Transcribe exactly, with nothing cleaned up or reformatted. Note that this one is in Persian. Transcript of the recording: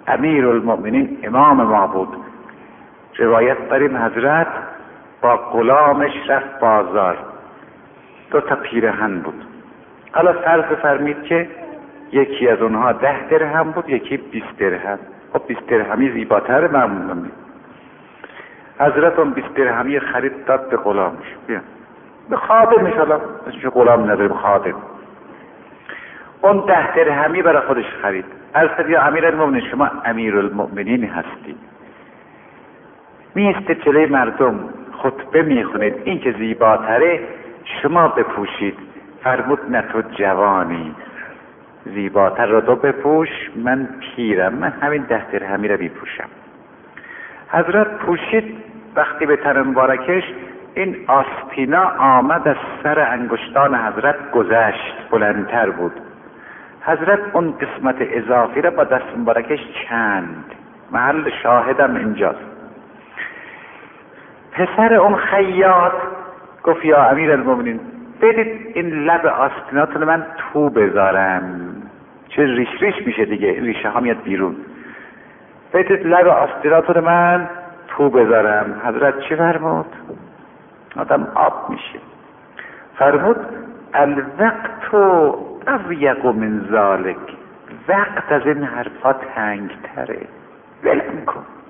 امیر المؤمنین امام ما بود. روایت داریم حضرت با غلامش رفت بازار، دو تا پیرهن بود. حالا فرض بفرمید که یکی از اونها ده درهم بود، یکی بیست درهم. خب بیست درهمی زیباتر معمولا. حضرت اون بیست درهمی خرید داد به غلامش. بیا به خادمش، حالا اسمش غلام نداریم، خادم. اون ده درهمی برای خودش خرید. عرض یا امیرالمؤمنین شما امیرالمؤمنین هستی، میسته جلوی مردم خطبه میخونید، این که زیباتره شما بپوشید. فرمود نه تو جوانی، زیباتر را تو بپوش، من پیرم، من همین ده درهمی را میپوشم. حضرت پوشید. وقتی به تن مبارکش این آستینا آمد از سر انگشتان حضرت گذشت، بلندتر بود. حضرت اون قسمت اضافی را با دست مبارکش چند. محل شاهدم اینجاست. پسر اون خیاط گفت یا امیرالمؤمنین بدید این لب آستیناتون من تو بذارم، چه ریش ریش میشه دیگه، ریشه ها میاد بیرون. بدید لب آستیناتون من تو بذارم. حضرت چی فرمود؟ آدم آب میشه. فرمود الوقت اضیق من ذالک، وقت از این حرفا تنگ تره، ولم کن.